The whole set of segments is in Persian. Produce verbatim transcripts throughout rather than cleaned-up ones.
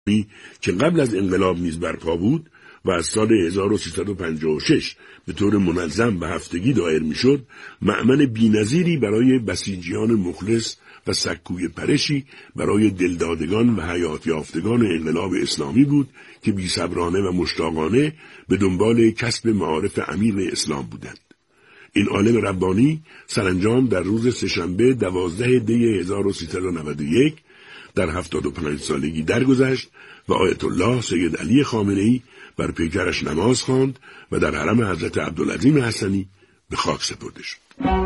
که قبل از انقلاب نیز برپا بود و از سال هزار و سیصد و پنجاه و شش به طور منظم به هفتگی دایر میشد، مأمن بی‌نظیری برای بسیجیان مخلص و سکوی پرشی برای دلدادگان و حیات یافتگان انقلاب اسلامی بود که بی‌صبرانه و مشتاقانه به دنبال کسب معارف عمیق اسلام بودند. این عالم ربانی سرانجام در روز سه‌شنبه دوازده دی هزار و سیصد و نود و یک در هفتاد و پنج سالگی درگذشت و آیت الله سید علی خامنه‌ای بر پیکرش نماز خواند و در حرم حضرت عبدالعظیم حسنی به خاک سپرده شد.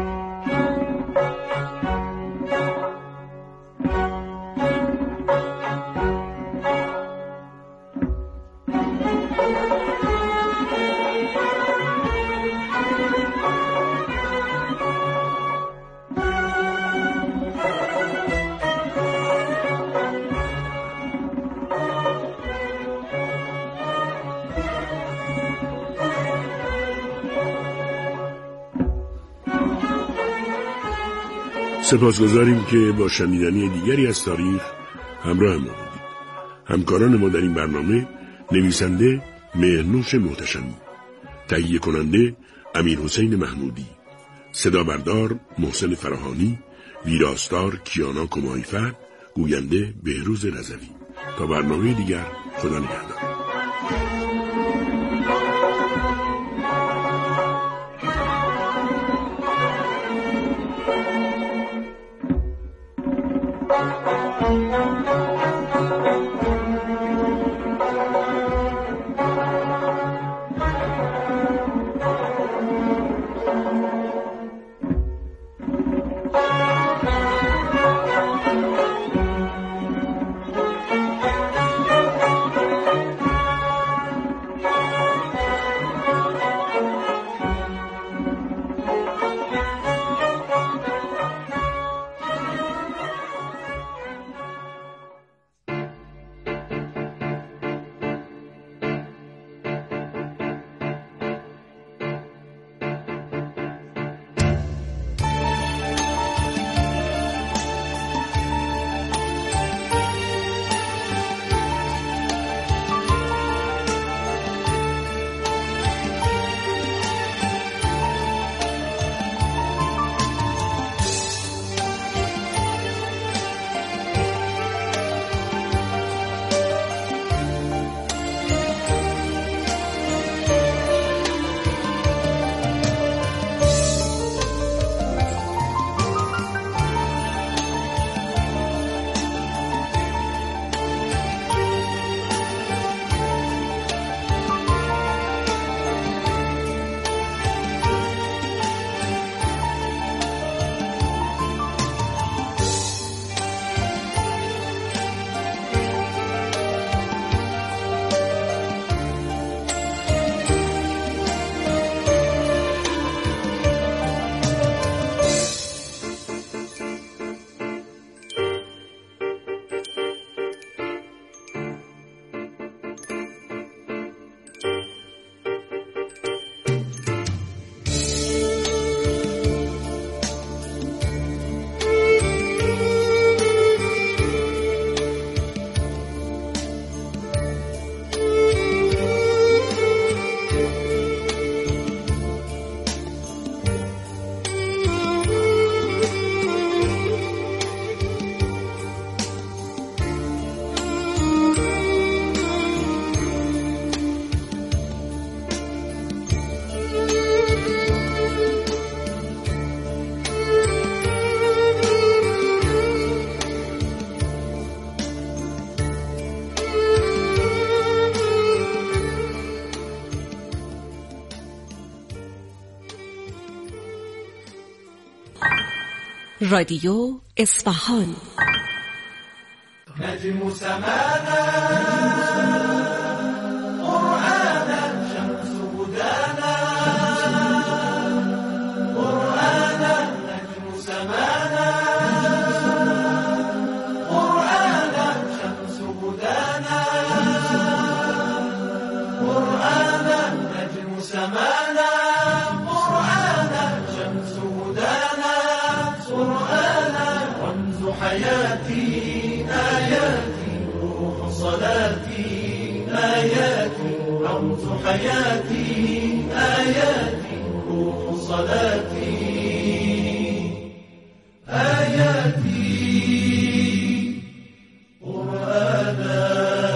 سپاسگزاریم که با شنیدنی دیگری از تاریخ همراه ما بودید. همکاران ما در این برنامه: نویسنده مهرنوش محتشمی، تهیه کننده امیر حسین محمودی، صدا بردار محسن فراهانی، ویراستار کیانا کمایفر، گوینده بهروز رضوی. تا برنامه دیگر، خدا نگهدار. رادیو اصفهان. نجم سمانا قرآنا شمس هدانا قرآنا نجم سمانا قرآنا شمس هدانا قرآنا نجم سمانا قرآنا شمس هدانا قرآنا رمز حياتي آياتي روح صلاتي آياتي آياتي رمز حياتي آياتي روح صلاتي آياتي قرآنا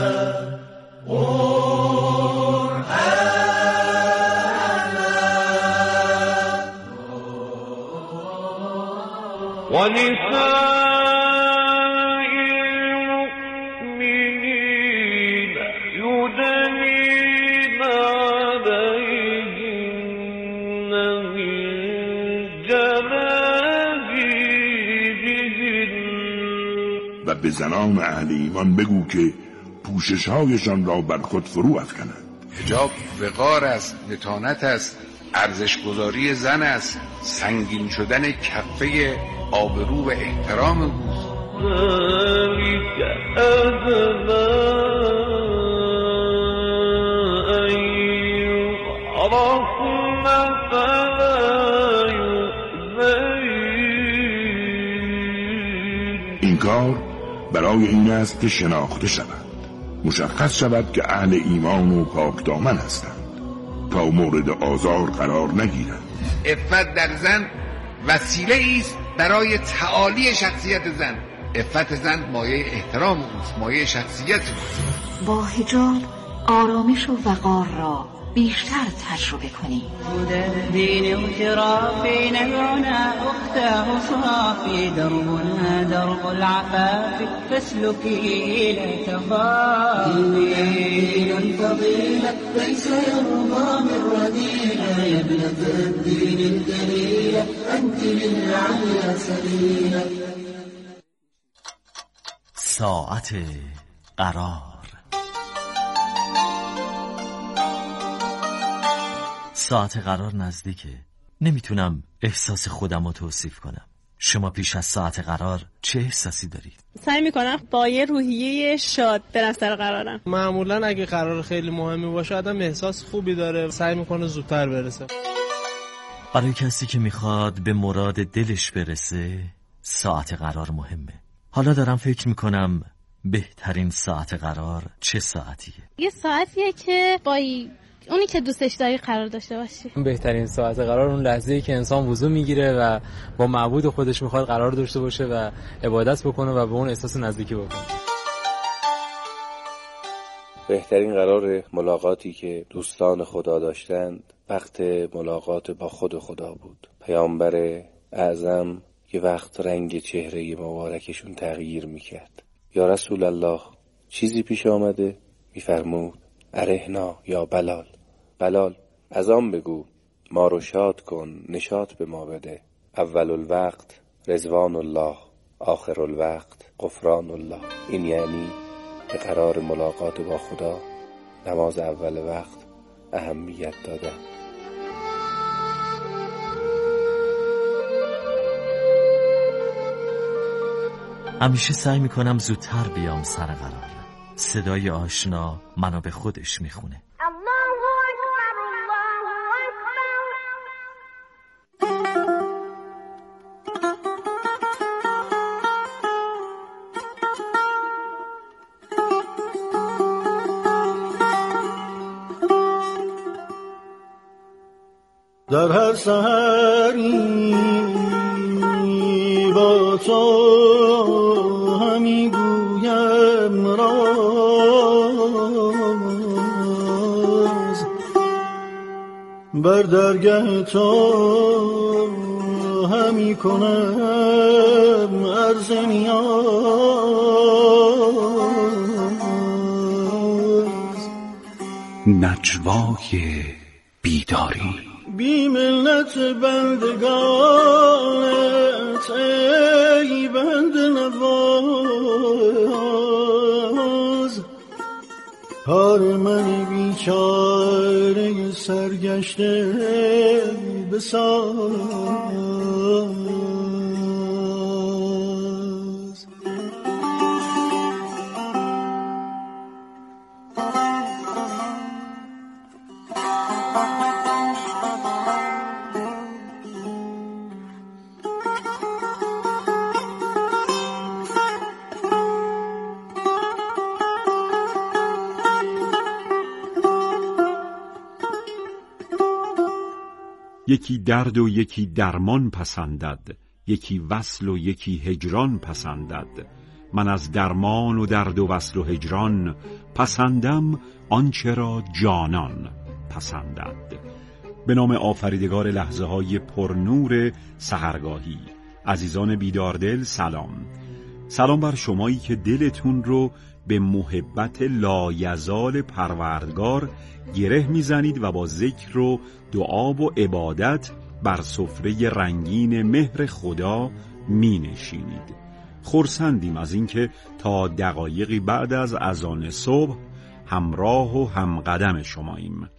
ونساء المؤمنين يدنين عليهن من جلابيبهن. و به زنان اهل ایمان بگو که پوشش‌هایشان را بر خود فرو افکنند. حجاب وقار است، متانت است، ارزشگذاری زن است، سنگین شدن کفه آبرو و احترام اوست. ذلك أدنى أن يعرفن فلا يؤذين. این کار برای این است که شناخته شود، مشخص شود که اهل ایمان و پاک دامن هستند تا مورد آزار قرار نگیرند. عفت در زن وسیله است برای تعالی شخصیت زن. عفت زن مایه احترام اوست، مایه شخصیت اوست. با حجاب آرامش و وقار را بیشتر تجربه کنید. هدى الدين اغترافي نبعنا أختاه صافي دربنا درب العفاف فاسلكي لا تخافي. دين الفضيلة ليس يرضى من رذيلة يا ابنة الدين الجليلة أنت للعليا سبيلة. ساعت قرار. ساعت قرار نزدیکه. نمیتونم احساس خودم رو توصیف کنم. شما پیش از ساعت قرار چه احساسی دارید؟ سعی میکنم با یه روحیه شاد برم سر قرارم. معمولا اگه قرار خیلی مهمی باشه آدم احساس خوبی داره، سعی میکنه زودتر برسه. برای کسی که میخواد به مراد دلش برسه ساعت قرار مهمه. حالا دارم فکر میکنم بهترین ساعت قرار چه ساعتیه؟ یه ساعتیه که با اونی که دوستش داری قرار داشته باشی. بهترین ساعت قرار اون لحظه‌ای که انسان وضو میگیره و با معبود خودش میخواد قرار داشته باشه و عبادت بکنه و به اون احساس نزدیکی بکنه. بهترین قرار ملاقاتی که دوستان خدا داشتند وقت ملاقات با خود خدا بود. پیامبر اعظم یه وقت رنگ چهره مبارکشون تغییر میکرد. یا رسول الله چیزی پیش آمده؟ میفرمود ارهنا یا بلال، بلال از آن بگو ما رو شاد کن، نشاط به ما بده. اول الوقت رضوان الله، آخر الوقت غفران الله. این یعنی به قرار ملاقات با خدا نماز اول وقت اهمیت دادن. همیشه سعی میکنم زودتر بیام سر قرار. صدای آشنا منو به خودش میخونه. در هر سحری با تو همی گویم راز، بر درگه تو همی کنم عرض نیاز. نجوای بیداری بی ملت بندگانت ای بند نواز، کار من بیچاره سرگشته بساز. یکی درد و یکی درمان پسندد، یکی وصل و یکی هجران پسندد. من از درمان و درد و وصل و هجران، پسندم آنچه را جانان پسندد. به نام آفریدگار لحظه های پرنور سحرگاهی. عزیزان بیداردل سلام. سلام بر شمایی که دلتون رو به محبت لایزال پروردگار گره میزنید و با ذکر و دعا و عبادت بر سفره رنگین مهر خدا می نشینید. خرسندیم از اینکه تا دقایقی بعد از اذان صبح همراه و همقدم شماییم.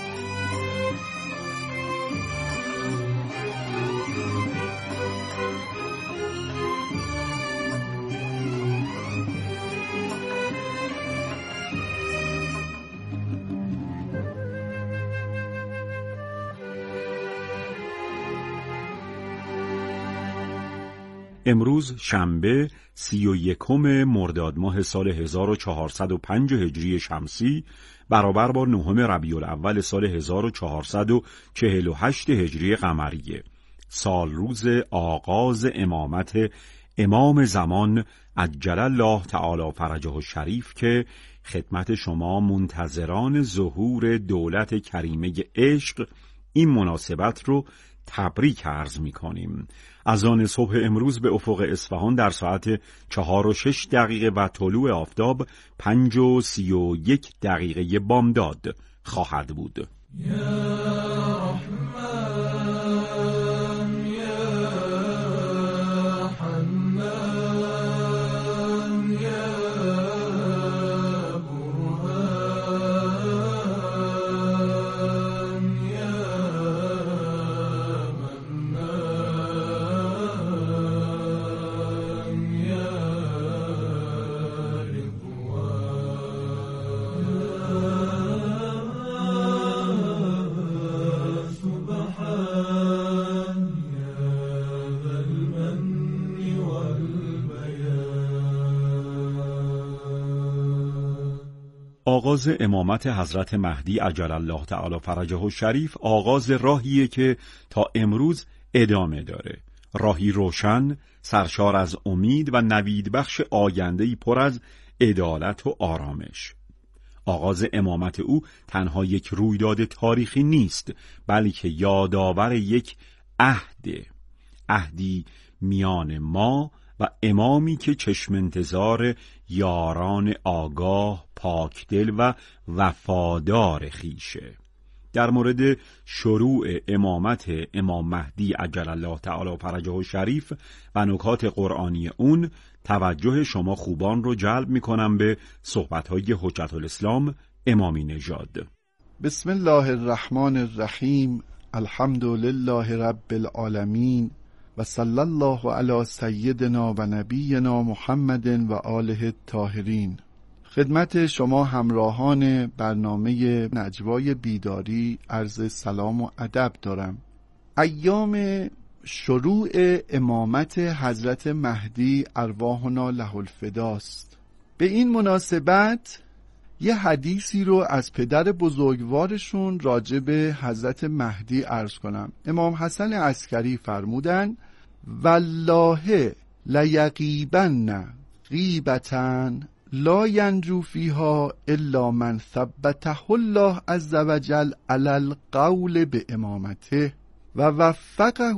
امروز شنبه سی و یکم مرداد ماه سال هزار و چهارصد و پنج هجری شمسی برابر با نهم ربیع الاول سال هزار و چهارصد و چهل و هشت هجری قمریه. سال روز آغاز امامت امام زمان عجل الله تعالی فرجه الشریف که خدمت شما منتظران ظهور دولت کریمه عشق این مناسبت رو تبریک عرض می کنیم. اذان صبح امروز به افق اصفهان در ساعت چهار و شش دقیقه و طلوع آفتاب پنج و سی و یک دقیقه بامداد خواهد بود. آغاز امامت حضرت مهدی عجل الله تعالی فرجه الشریف آغاز راهیه که تا امروز ادامه داره. راهی روشن، سرشار از امید و نوید بخش آینده‌ای پر از عدالت و آرامش. آغاز امامت او تنها یک رویداد تاریخی نیست، بلکه یادآور یک عهد، عهدی میان ما و امامی که چشم انتظار یاران آگاه، پاکدل و وفادار خیشه. در مورد شروع امامت امام مهدی عجل الله تعالی فرجه الشریف و نکات قرآنی اون توجه شما خوبان رو جلب میکنم به صحبت‌های حجت الاسلام امامی نژاد. بسم الله الرحمن الرحیم. الحمد لله رب العالمین و صلی الله علی سیدنا و نبینا محمد و آله الطاهرین. خدمت شما همراهان برنامه نجوای بیداری عرض سلام و ادب دارم. ایام شروع امامت حضرت مهدی ارواحنا له الفداست. به این مناسبت یه حدیثی رو از پدر بزرگوارشون راجع به حضرت مهدی عرض کنم. امام حسن عسکری فرمودن والله لیقیبن غیبتن لا ینجو فیها الا من ثبته الله عز وجل علی القول به امامته و وفقه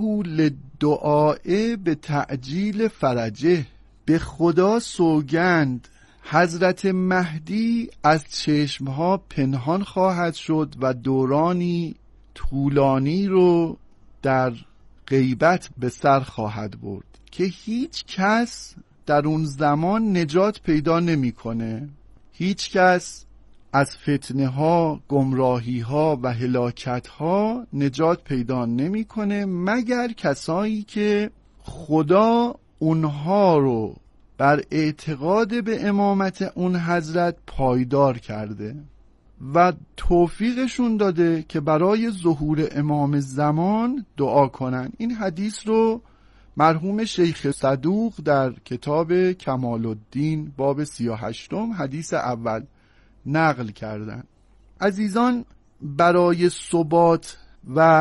للدعاء به تعجیل فرجه. به خدا سوگند حضرت مهدی از چشمها پنهان خواهد شد و دورانی طولانی رو در غیبت به سر خواهد برد که هیچ کس در اون زمان نجات پیدا نمی‌کنه. هیچ کس از فتنه ها، گمراهی ها و هلاکت ها نجات پیدا نمی‌کنه مگر کسایی که خدا اونها رو بر اعتقاد به امامت اون حضرت پایدار کرده و توفیقشون داده که برای ظهور امام زمان دعا کنن. این حدیث رو مرحوم شیخ صدوق در کتاب کمال الدین باب سی و هشتم حدیث اول نقل کردن. عزیزان، برای ثبات و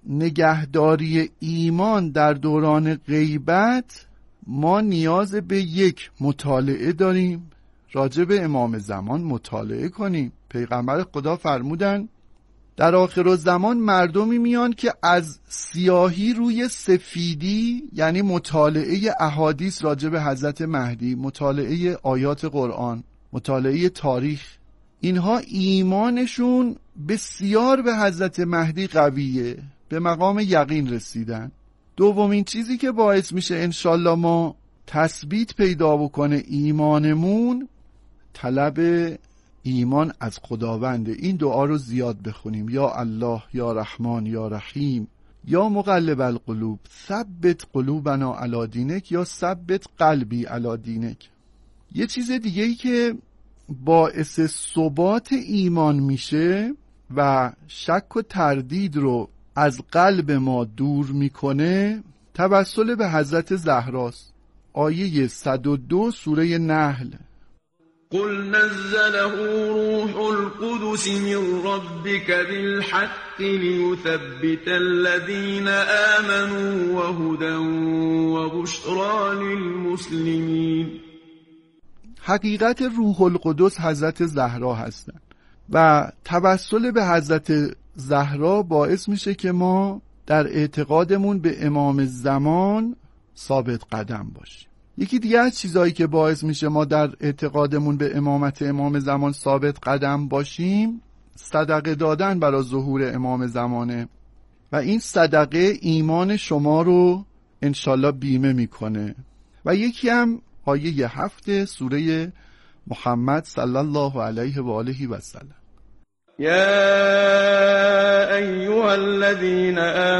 نگهداری ایمان در دوران غیبت ما نیاز به یک مطالعه داریم، راجع به امام زمان مطالعه کنیم. پیغمبر خدا فرمودن در آخرالزمان مردمی میان که از سیاهی روی سفیدی، یعنی مطالعه احادیث راجع به حضرت مهدی، مطالعه آیات قرآن، مطالعه تاریخ، اینها ایمانشون بسیار به حضرت مهدی قویه، به مقام یقین رسیدن. دومین چیزی که باعث میشه انشالله ما تثبیت پیدا بکنه ایمانمون، طلب ایمان از خداونده. این دعا رو زیاد بخونیم: یا الله یا رحمان یا رحیم یا مقلب القلوب ثبت قلوبنا علی دینک یا ثبت قلبی علی دینک. یه چیز دیگه ای که باعث ثبات ایمان میشه و شک و تردید رو از قلب ما دور میکنه توسل به حضرت زهراست. آیه صد و دو سوره نحل: قل نزله روح القدس من ربك بالحق ليثبت الذين آمنوا وهدى وبشرى للمسلمين. حقیقت روح القدس حضرت زهرا هستند و توسل به حضرت زهرا باعث میشه که ما در اعتقادمون به امام زمان ثابت قدم باشیم. یکی دیگه از چیزایی که باعث میشه ما در اعتقادمون به امامت امام زمان ثابت قدم باشیم، صدقه دادن برای ظهور امام زمانه و این صدقه ایمان شما رو انشالله بیمه میکنه. و یکی هم آیه هفت سوره محمد صلی الله علیه و آله و سلم: یا ایها الذین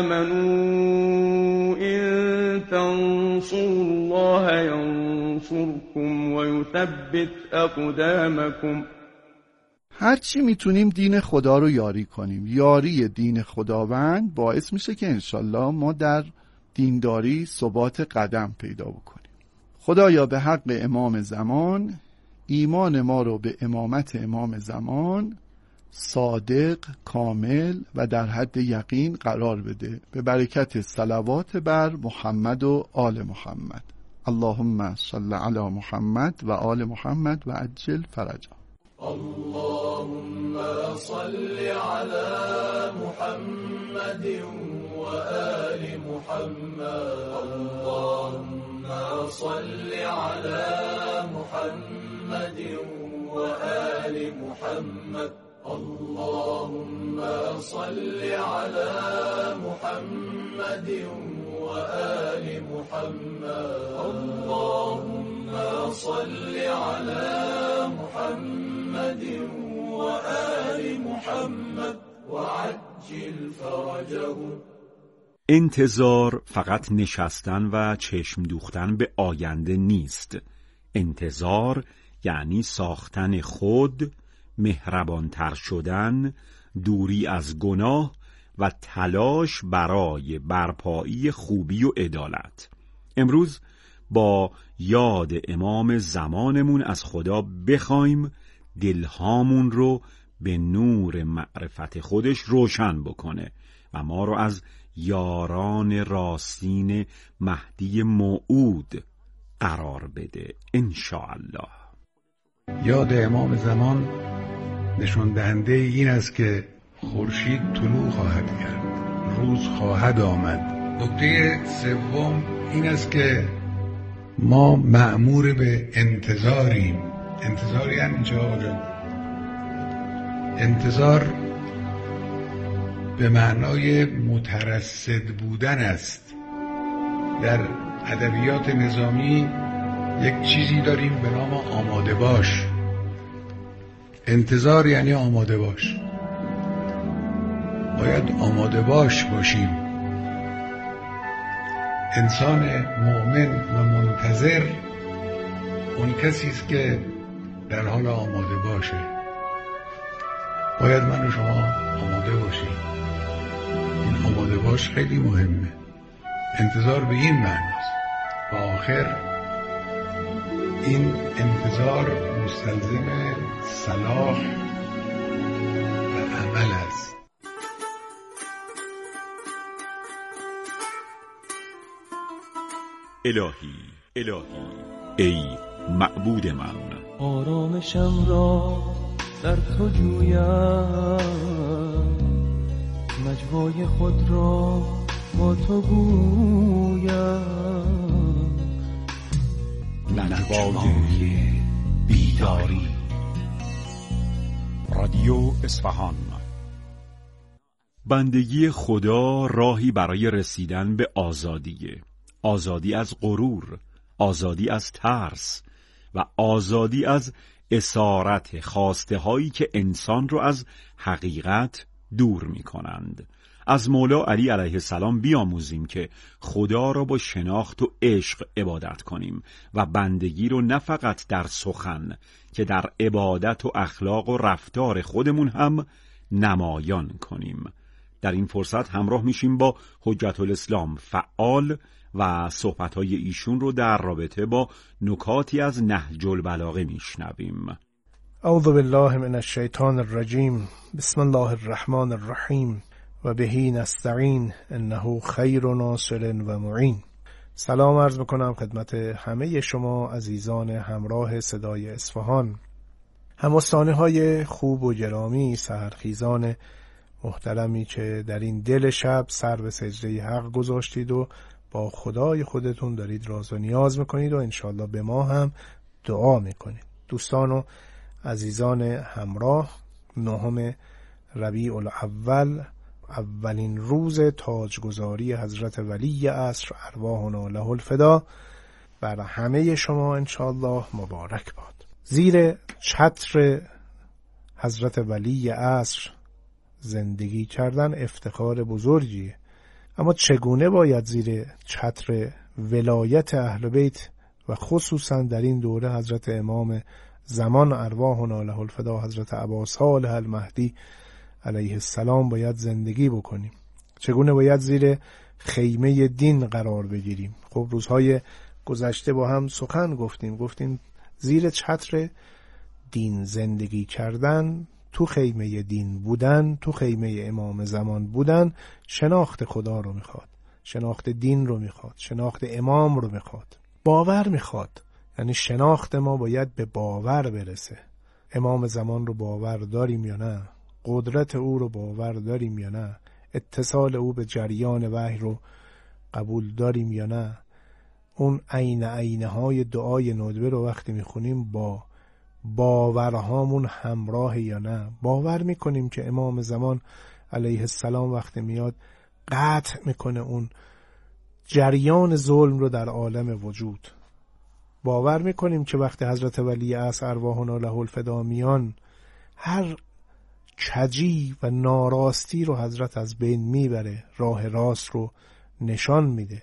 آمنوا ان تنصروا الله ینصركم ویثبت اقدامکم. هرچی میتونیم دین خدا رو یاری کنیم. یاری دین خداوند باعث میشه که انشالله ما در دینداری ثبات قدم پیدا بکنیم. خدایا به حق امام زمان ایمان ما رو به امامت امام زمان صادق، کامل و در حد یقین قرار بده، به برکت صلوات بر محمد و آل محمد. اللهم صل علی محمد و آل محمد و عجل فرجا. اللهم صل علی محمد و آل محمد. اللهم صل علی محمد و آل محمد. اللهم صل على محمد وآل محمد. اللهم صل على محمد وآل محمد وعجل فرجهم. انتظار فقط نشستن و چشم دوختن به آینده نیست. انتظار یعنی ساختن خود، مهربانتر شدن، دوری از گناه و تلاش برای برپایی خوبی و عدالت. امروز با یاد امام زمانمون از خدا بخوایم دلهامون رو به نور معرفت خودش روشن بکنه و ما رو از یاران راستین مهدی موعود قرار بده انشاءالله. یاد امام زمان نشان دهنده این است که خورشید طلوع خواهد کرد، روز خواهد آمد. نکته سوم این است که ما مأمور به انتظاریم. انتظار یعنی چه آقا؟ انتظار به معنای مترصد بودن است. در ادبیات نظامی یک چیزی داریم به نام آماده باش. انتظار یعنی آماده باش. باید آماده باش باشیم. انسان مؤمن و منتظر اون کسی است که در حال آماده باشه. باید من و شما آماده باشیم. این آماده باش خیلی مهمه. انتظار به این معناست و آخر این انتظار مستلزم صلاح و عمل است. الهی الهی ای معبود من، آرامشم را در تو جویم، نجوای خود را با تو گویم. نجوای بیداری. رادیو اصفهان. بندگی خدا راهی برای رسیدن به آزادیه. آزادی از غرور، آزادی از ترس و آزادی از اسارت خواسته هایی که انسان رو از حقیقت دور می کنند. از مولا علی علیه السلام بیاموزیم که خدا را با شناخت و عشق عبادت کنیم و بندگی رو نه فقط در سخن که در عبادت و اخلاق و رفتار خودمون هم نمایان کنیم. در این فرصت همراه میشیم با حجت الاسلام فعال و صحبت‌های ایشون رو در رابطه با نکاتی از نهج البلاغه میشنویم. اعوذ بالله من الشیطان الرجیم. بسم الله الرحمن الرحیم و بهی نستعین انه خیر ناصر و معین. سلام عرض میکنم خدمت همه شما عزیزان همراه صدای اصفهان، همستانی های خوب و گرامی، سحرخیزان محترمی که در این دل شب سر به سجده حق گذاشتید و با خدای خودتون دارید راز و نیاز میکنید و انشالله به ما هم دعا میکنید. دوستان و عزیزان همراه، نهم ربیع الاول، اولین روز تاجگذاری حضرت ولی عصر ارواحنا له الفدا، بر همه شما انشالله مبارک باد. زیر چتر حضرت ولی عصر زندگی کردن افتخار بزرگیه، اما چگونه باید زیر چتر ولایت اهل بیت و خصوصا در این دوره حضرت امام زمان ارواحنا له الفدا حضرت ابا صالح المهدی علیه السلام باید زندگی بکنیم؟ چگونه باید زیر خیمه دین قرار بگیریم؟ خب روزهای گذشته با هم سخن گفتیم گفتیم زیر چتر دین زندگی کردن، تو خیمه دین بودن، تو خیمه امام زمان بودن، شناخت خدا رو میخواد، شناخت دین رو میخواد، شناخت امام رو میخواد، باور میخواد. یعنی شناخت ما باید به باور برسه. امام زمان رو باور داریم یا نه؟ قدرت او رو باور داریم یا نه؟ اتصال او به جریان وحی رو قبول داریم یا نه؟ اون عین عینه های دعای ندبه رو وقتی میخونیم با باورهامون همراه یا نه؟ باور میکنیم که امام زمان علیه السلام وقتی میاد قطع میکنه اون جریان ظلم رو در عالم وجود؟ باور میکنیم که وقتی حضرت ولی عصر ارواحنا له الفدا میان هر کجی و ناراستی رو حضرت از بین میبره، راه راست رو نشان میده؟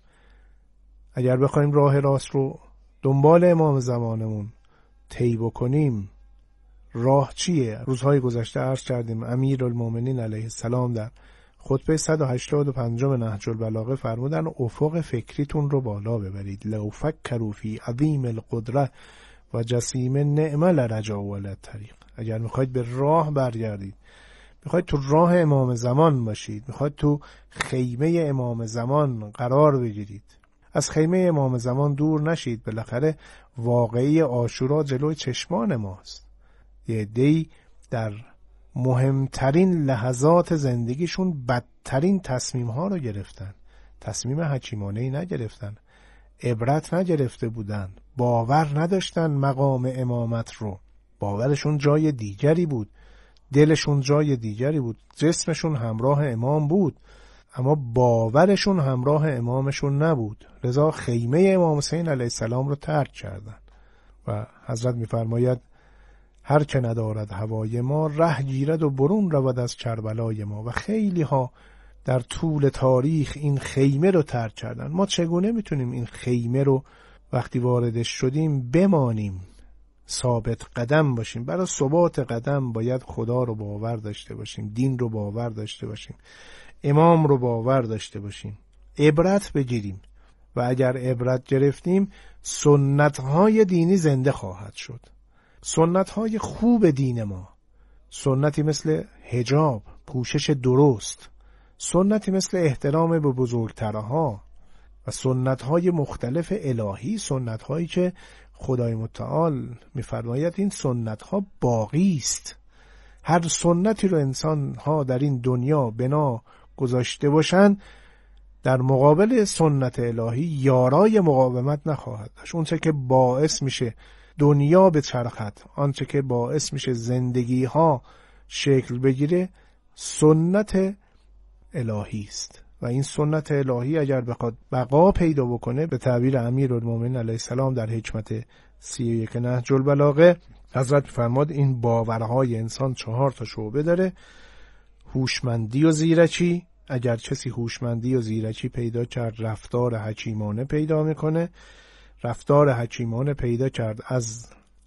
اگر بخوایم راه راست رو دنبال امام زمانمون طی بکنیم، راه چیه؟ روزهای گذشته عرض کردیم امیرالمومنین علیه السلام در خطبه صد و هشتاد و پنج نهج البلاغه فرمودن افق فکریتون رو بالا ببرید. لو فکروا فی عظیم القدره و جسیم النعمه لرجعوا الی الطریق. اگر میخواید به راه برگردید، میخواید تو راه امام زمان باشید، میخواید تو خیمه امام زمان قرار بگیرید، از خیمه امام زمان دور نشید. بالاخره واقعی عاشورا جلوی چشمان ماست. یه عده‌ای در مهمترین لحظات زندگیشون بدترین تصمیم ها رو گرفتن، تصمیم حکیمانه ای نگرفتن، عبرت نگرفته بودن، باور نداشتن مقام امامت رو، باورشون جای دیگری بود، دلشون جای دیگری بود، جسمشون همراه امام بود اما باورشون همراه امامشون نبود. لذا خیمه امام حسین علیه السلام رو ترک کردن و حضرت می‌فرماید هر که ندارد هوای ما ره گیرد و برون رود از کربلای ما. و خیلی ها در طول تاریخ این خیمه رو ترک کردن. ما چگونه میتونیم این خیمه رو وقتی واردش شدیم بمانیم، ثابت قدم باشیم؟ برای ثبات قدم باید خدا رو باور داشته باشیم، دین رو باور داشته باشیم، امام رو باور داشته باشیم، عبرت بگیریم و اگر عبرت گرفتیم سنت‌های دینی زنده خواهد شد. سنت‌های خوب دین ما، سنتی مثل حجاب، پوشش درست، سنتی مثل احترام به بزرگترها، و سنت‌های مختلف الهی، سنت‌هایی که خدای متعال می‌فرماید این سنت‌ها باقی است. هر سنتی رو انسان‌ها در این دنیا بنا گذاشته باشند در مقابل سنت الهی یارای مقاومت نخواهد داشت. اون چه که باعث میشه دنیا به چرخد، آنچه که باعث میشه زندگی ها شکل بگیره، سنت الهی است و این سنت الهی اگر بخواد بقا پیدا بکنه، به تعبیر امیرالمومنین علیه السلام در حکمت سی و یک نهج البلاغه حضرت فرماد این باورهای انسان چهار تا شعبه داره: هوشمندی و زیرکی. اگر کسی هوشمندی و زیرکی پیدا کرد، رفتار حکیمانه پیدا میکنه. رفتار حکیمانه پیدا کرد، از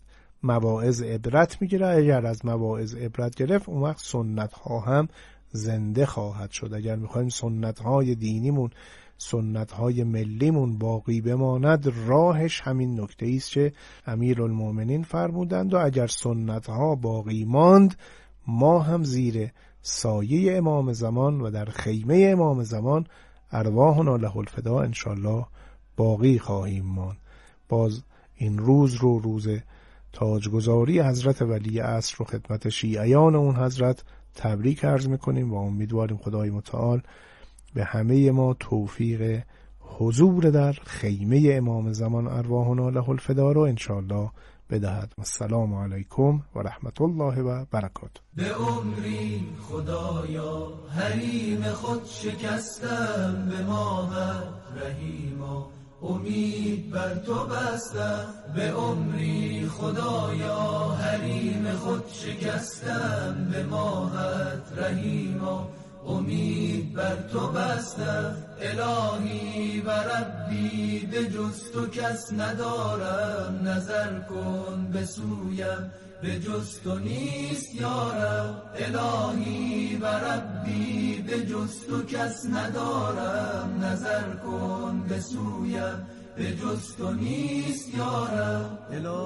مواعظ عبرت میگیره. اگر از مواعظ عبرت گرفت، اون وقت سنت ها هم زنده خواهد شد. اگر میخوایم سنت های دینیمون، سنت های ملیمون باقی بماند، راهش همین نکته ایست که امیرالمومنین فرمودند و اگر سنت ها باقی ماند، ما هم زیر سایه امام زمان و در خیمه امام زمان ارواحنا له الفدا انشالله باقی خواهیم ماند. باز این روز رو روز تاجگذاری حضرت ولی عصر رو خدمت شیعیان اون حضرت تبریک عرض میکنیم و امیدواریم خدای متعال به همه ما توفیق حضور در خیمه امام زمان ارواحنا له الفدا رو انشالله بدهد. السلام علیکم و رحمت الله و برکاته. به عمری خدایا حریم خود شکستم، به ماهت رحیما امید بر تو بستم. به عمری خدایا حریم خود شکستم، به ماهت رحیما امید بر تو بستم. الهی و ربی به جز تو کس ندارم، نظر کن به سویم به جز تو نیست یارم. الهی و ربی به جز تو کس ندارم، نظر کن به سویم به جز تو نیست یارم.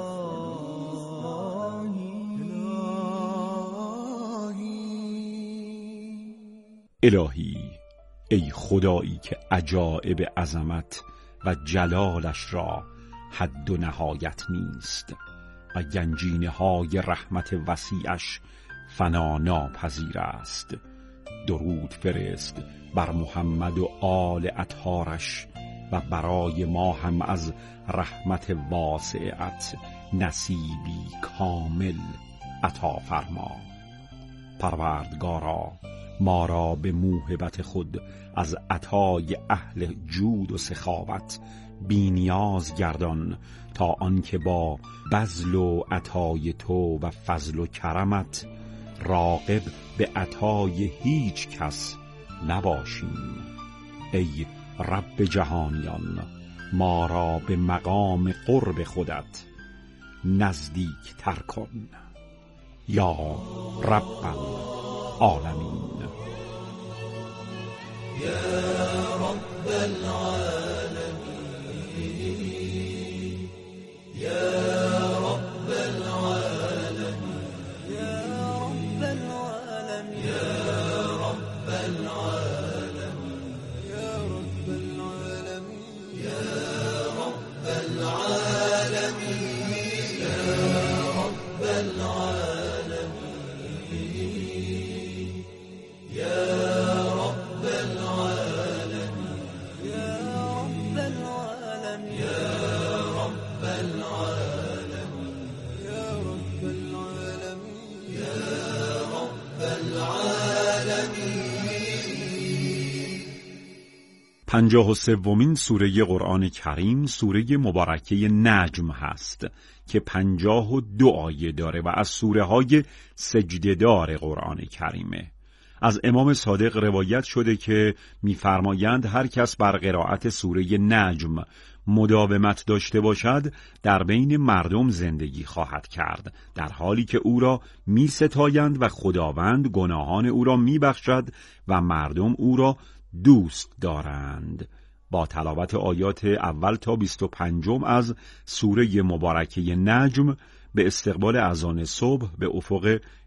الهی ای خدایی که عجایب عظمت و جلالش را حد و نهایت نیست و گنجینه های رحمت وسیعش فنا ناپذیر است، درود فرست بر محمد و آل اطهارش و برای ما هم از رحمت واسعت نصیبی کامل عطا فرما. پروردگارا ما را به موهبت خود از عطای اهل جود و سخاوت بی نیاز گردان، تا آنکه با بذل و عطای تو و فضل و کرمت راغب به عطای هیچ کس نباشیم. ای رب جهانیان، ما را به مقام قرب خودت نزدیک تر کن یا رب العالمین. یا رب العالمین، یا رب العالمین، یا رب العالمین، یا رب العالمین، یا رب العالمین، یا رب العالمین، یا رب العالمین، یا رب العالمین، یا رب العالمین، یا رب العالمین، یا رب العالمین، یا رب العالمین. پنجاه و سومین سوره قرآن کریم سوره مبارکه نجم هست که پنجاه و دو آیه داره و از سوره های سجده‌دار قرآن کریمه. از امام صادق روایت شده که می‌فرمایند هر کس بر قرائت سوره نجم مداومت داشته باشد در بین مردم زندگی خواهد کرد، در حالی که او را می‌ستایند و خداوند گناهان او را می‌بخشد و مردم او را دوست دارند. با تلاوت آیات اول تا بیست و پنجم از سوره مبارکه نجم به استقبال اذان صبح به افق